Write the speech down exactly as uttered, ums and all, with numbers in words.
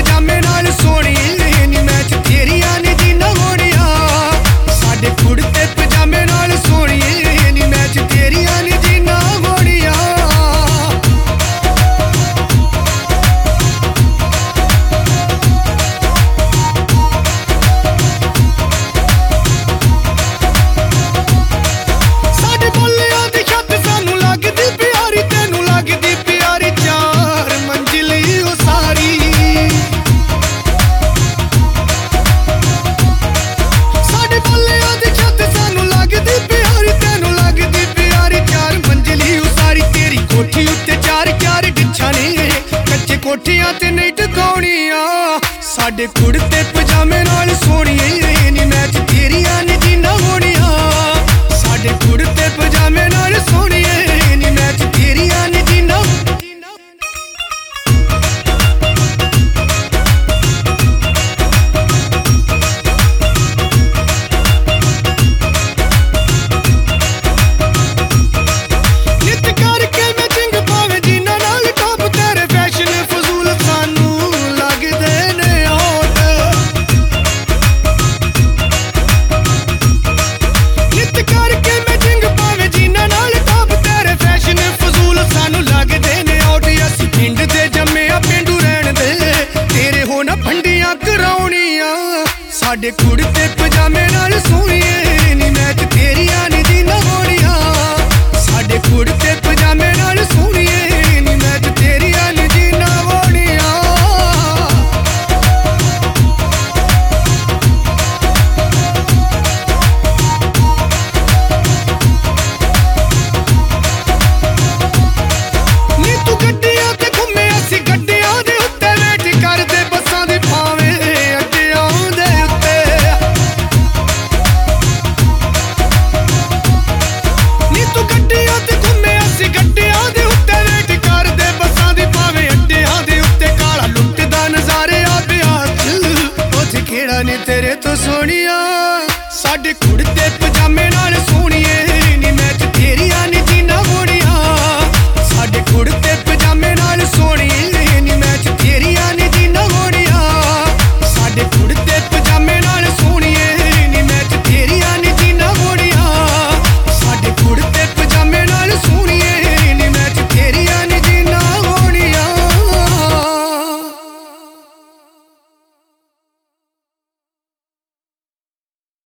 पजामे नाल सोहणिए नी मैच तेरियां नी जीना होणिया साडे कुड़ते पजामे नाल सोहणिए नी मैच तेरियां नी जीना होणिया साडे बोलियां दी छत सानू लगदी प्यारी तैनू लगदी प्यारी चार मंजिली उसारी साडे बोलियां दी छत सानू लगदी प्यारी तैनू लगदी प्यारी चार मंजिली उसारी तेरी कोठी उत्ते चार चार डिच्छां ने कच्चे कोठियां ते नहीं टकाउणियां साडे कुड़ते पजामे नाल सोहणिए नी मैच तेरियां नी जीना होणिया साडे कुड़ते पजामे नाल सोहणिए नी मैच तेरियां नी जीना नित करके मैं जिंग पावे जीना नाल टॉप तेरे फैशन फजूल सानू लगदे ने होट नित करके मैं जिंग पावे जीना नाल टॉप तेरे फैशन फजूल सानू लगदे ने होट असीं पिंड दे जम्मे आ पेंडू रहण दे तेरे हो ना भंडियां कराउणियां साडे कुड़ते पजामे नाल सोहणिए नी मैच तेरियां नी जीना होणिया साडे कुड़ते पजामे नाल सोहणिए नी मैच तेरियां नी जीना होणिया नी तू गड्डियां ते घुम्मे असीं गड्डियां दे उत्ते वेट करदे बस्सां दी भावें अड्डियां दे उत्ते नी तू गड्डियां ते घुम्मे असीं गड्डियां दे उत्ते वेट करदे बस्सां दी भावें अड्डियां दे उत्ते काला लुੱਟਦਾ नज़ारे आ बिहार च उत्थे केड़ा नी तेरे तो सोहणिया साडे कुड़ते पजामे नाल सोहणिए